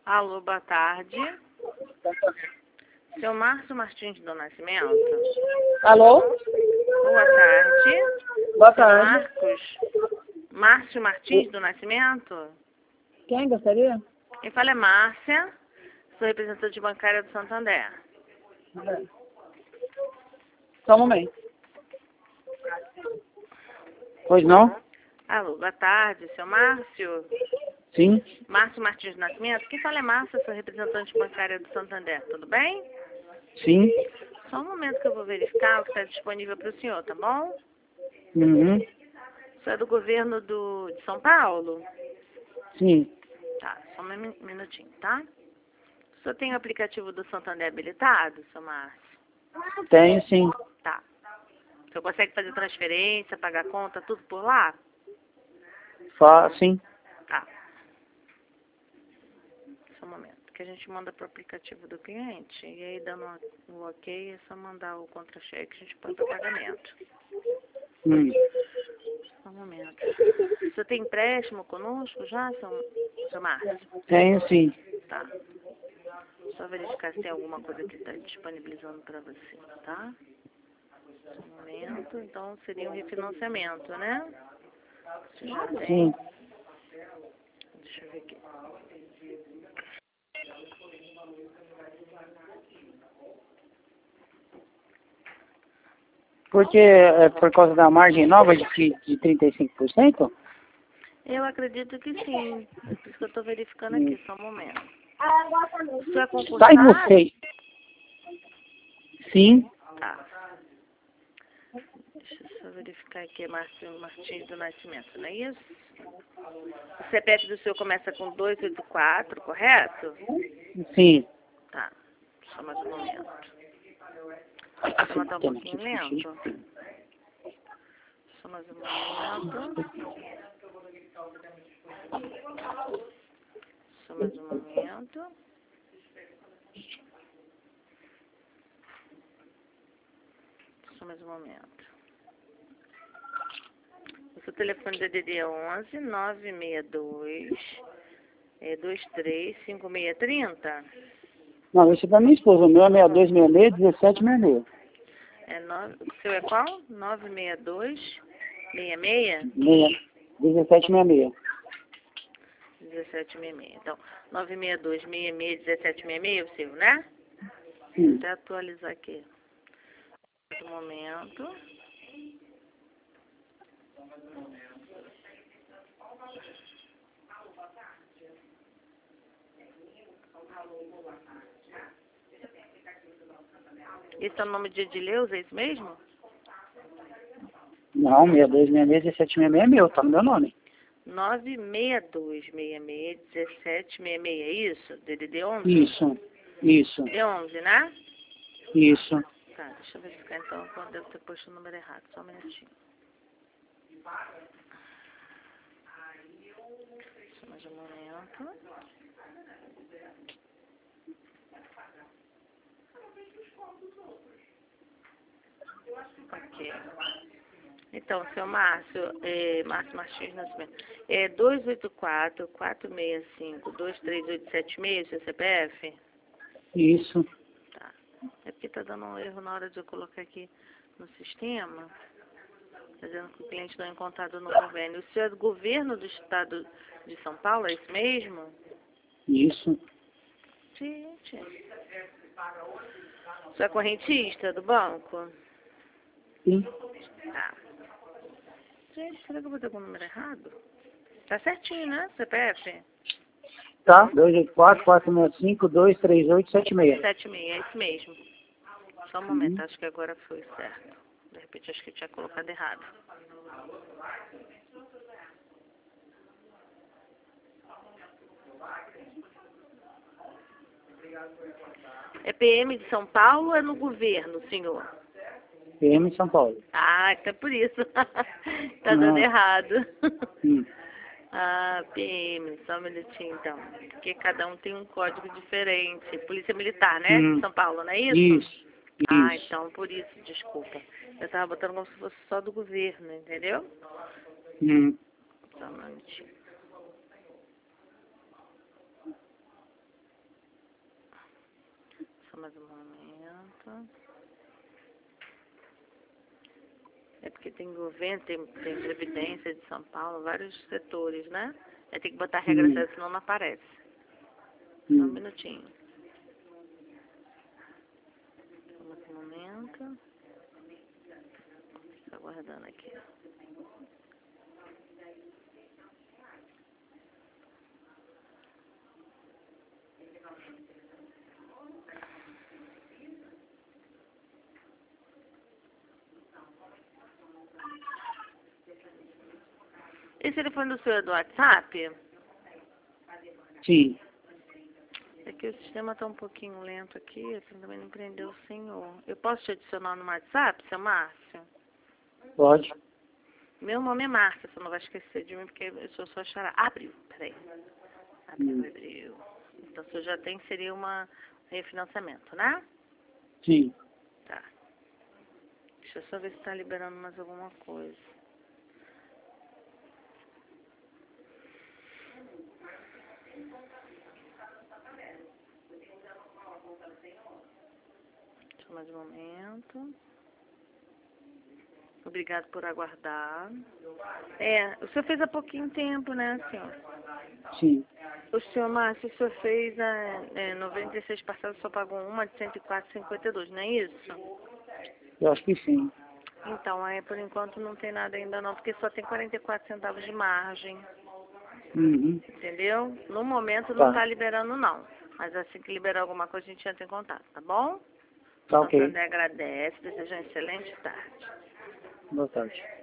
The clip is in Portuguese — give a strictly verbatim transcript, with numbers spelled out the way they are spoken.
Alô, boa tarde. Seu Márcio Martins do Nascimento? Alô? Boa tarde. Boa Seu tarde. Marcos? Márcio Martins do Nascimento? Quem gostaria? Quem fala é Márcia, sou representante bancária do Santander. Só um momento. Pois não? Alô, boa tarde. Seu Márcio? Sim. Márcio Martins do Nascimento? Quem fala é Márcia, sou representante bancária do Santander. Tudo bem? Sim. Só um momento que eu vou verificar o que está disponível para o senhor, tá bom? Uhum. O senhor é do governo do, de São Paulo? Sim. Tá, só um min- minutinho, tá? O senhor tem o aplicativo do Santander habilitado, seu Márcio? Tenho sim. Tá. O senhor consegue fazer transferência, pagar conta, tudo por lá? Fa sim. Tá. Só um momento, que a gente manda pro aplicativo do cliente, e aí dando o ok, é só mandar o contra-cheque, a gente põe para pagamento. Hum. Só um momento. O senhor tem empréstimo conosco já, seu, seu Márcio? Tenho sim. Tá. Só verificar se tem alguma coisa que está disponibilizando para você, tá? Só um momento. Então, seria um refinanciamento, né? Você já tem? Sim. Deixa eu ver aqui. Porque é por causa da margem nova de, que- de trinta e cinco por cento? Eu acredito que sim. É por isso que eu estou verificando Hum. aqui, só um momento. O senhor é Sai concursado? você. Sim. Tá. Deixa eu só verificar aqui, Márcio Martins do Nascimento, não é isso? O C P F do senhor começa com dois oito quatro, correto? Sim. Tá. Só mais um momento. Ela tá um pouquinho lento. Só mais um momento. Só mais um momento. Só mais um momento. O seu telefone D D D é onze, nove seis dois, é, dois três cinco seis três zero. Não, esse é pra minha esposa. O meu é seis dois seis seis, dezessete sessenta e seis. É nove, o seu é qual? nove seis dois, seis seis? Meia- dezessete sessenta e seis. dezessete sessenta e seis. Então, nove seis dois, seis seis, dezessete sessenta e seis é o seu, né? Vou Sim. até atualizar aqui. Um momento. Esse é o nome de Edileuza, é isso mesmo? Não, seis dois seis seis, dezessete sessenta e seis é meu, tá no meu nome. nove seis dois, seis seis, dezessete sessenta e seis, é isso? D D D onze? Isso. Isso. D D D onze, né? Isso. Tá, deixa eu verificar então, que eu devo ter posto o número errado, só um minutinho. Só mais um momento. Ok. Então, seu Márcio, é, Márcio Martins Nascimento, é dois oito quatro, quatro seis cinco, dois três oito sete seis, seu C P F? Isso. Tá. É porque tá dando um erro na hora de eu colocar aqui no sistema, dizendo que o cliente não é encontrado no convênio. O senhor é do governo do estado de São Paulo, é isso mesmo? Isso. Gente. O senhor é correntista do banco? Sim. Tá. Gente, será que eu botei algum número errado? Tá certinho, né? C P F? Tá? dois oito quatro, quatro seis cinco, dois três oito sete seis. sete seis, é isso mesmo. Só um momento, acho que agora foi certo. De repente, acho que eu tinha colocado errado. É P M de São Paulo ou é no governo, senhor? P M São Paulo. Ah, então é por isso. Tá dando Não. errado. Hum. Ah, P M, só um minutinho então. Porque cada um tem um código diferente. Polícia Militar, né? De Hum. São Paulo, não é isso? Isso. Ah, Isso. então por isso, desculpa. Eu tava botando como se fosse só do governo, entendeu? Hum. Só um minutinho. mais um momento. É porque tem governo, tem, tem Previdência de São Paulo, vários setores, né? Aí tem que botar a regra Hum. certa, senão não aparece. Só Hum. um minutinho. Mais um momento. Estou aguardando aqui. Esse telefone do senhor é do WhatsApp? Sim. É que o sistema está um pouquinho lento aqui, eu também não prendeu o senhor. Eu posso te adicionar no WhatsApp, seu Márcio? Pode. Meu nome é Márcia, você não vai esquecer de mim, porque eu sou sua xará. Abriu, peraí. Abriu, Hum. abriu. Então, você já tem, seria uma refinanciamento, né? Sim. Tá. Deixa eu só ver se está liberando mais alguma coisa. Deixa mais um momento. Obrigado por aguardar. É, o senhor fez há pouquinho tempo, né, senhor? Sim. O senhor Márcio, o senhor fez a é, noventa e seis parcelas, só pagou uma de cento e quatro reais e cinquenta e dois centavos, não é isso? Eu acho que sim. Então, aí por enquanto não tem nada ainda não, porque só tem quarenta e quatro centavos de margem, Uhum. entendeu? No momento não Tá. está liberando não, mas assim que liberar alguma coisa a gente entra em contato, tá bom? Tá ok. Santander agradece, deseja uma excelente tarde. Boa tarde.